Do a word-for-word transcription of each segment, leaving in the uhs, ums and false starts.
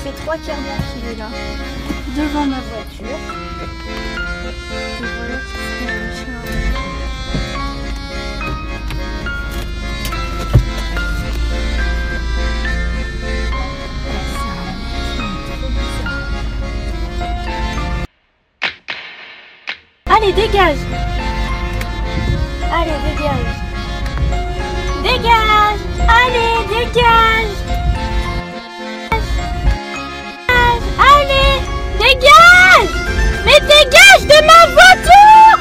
fait trois quarts d'heure qu'il est là, devant ma voiture. Et voilà ce serait un chien. Allez, dégage! Allez, dégage! Dégage! Allez, dégage! Allez, dégage! Mais dégage de ma voiture!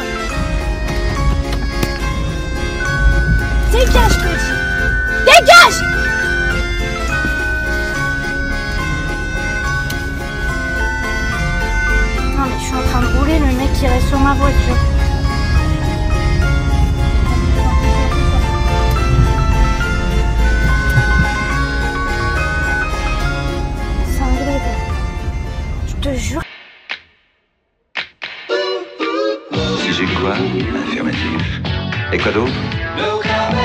Dégage, petit! Dégage! Non mais je suis en train de rouler, le mec qui reste sur ma voiture. Je te jure. Si j'ai quoi? Affirmatif. Et quoi d'autre?